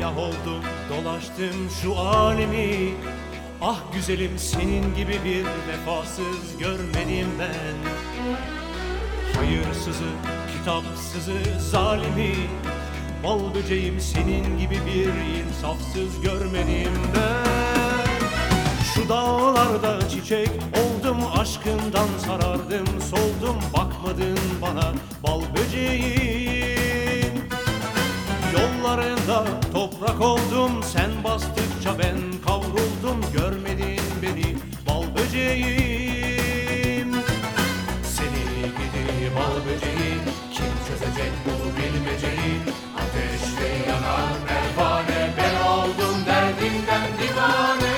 Felah oldum, dolaştım şu alemi. Ah güzelim, senin gibi bir vefasız görmedim ben. Hayırsızı, kitapsızı, zalimi, bal böceğim, senin gibi bir insafsız görmedim ben. Şu dağlarda çiçek oldum, aşkından sarardım, soldum, bakmadın bana bal böceğim. Yollarında toprak oldum, sen bastıkça ben kavruldum, görmedin beni bal böceğim. Seni gidi bal böceği, kim çözecek bu bilmeceyi? Ateşle yanar pervane, ben oldum derdimden divane.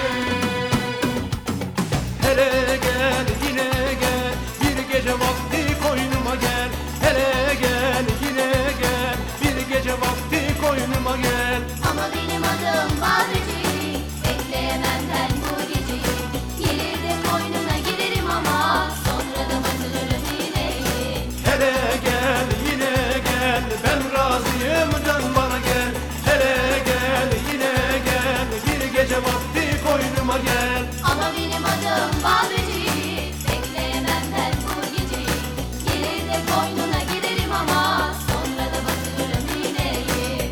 Hele gel, yine gel, bir gece vakti koynuma gel. Hele gel, yine gel, bir gece vakti koynuma gel. Ama benim adım bal böceği, bekleyemem ben bu geceyi. Gelir de koynuna girerim ama sonra da batırırım iğneyi. Hele gel, yine gel, ben razıyım, dön bana gel. Hele gel, yine gel, bir gece vakti koynuma gel. Ama benim adım bal böceği, bekleyemem ben bu geceyi. Gelir de koynuna girerim ama sonra da batırırım iğneyi.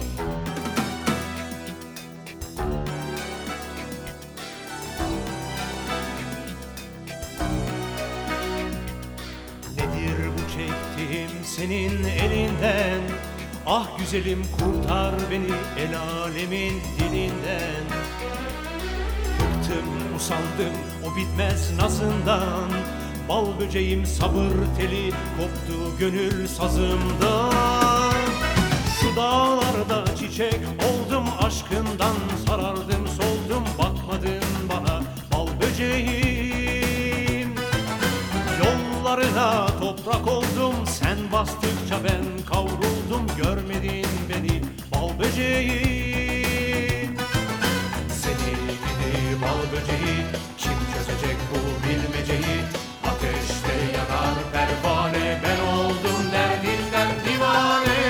Nedir bu çektiğim senin elinden? Ah güzelim, kurtar beni el alemin dilinden. Bıktım, usandım o bitmez nazından. Bal böceğim, sabır teli koptu gönül sazımdan. Şu dağlarda çiçek oldum, aşkından sarardım, soldum, bakmadın bana bal böceğim. Yollarına toprak oldum, sen bastıkça ben kavruldum, görmedin beni bal böceğim. Seni gidi bal böceği, kim çözecek bu bilmeceyi? Ateşte yanar pervane, ben oldum derdinden divane.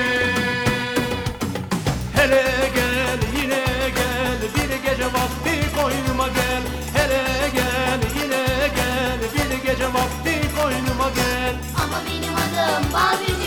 Hele gel, yine gel, bir gece vakti koynuma gel. Hele gel, yine gel, bir gece vakti koynuma gel. Ama benim adım bal böceği.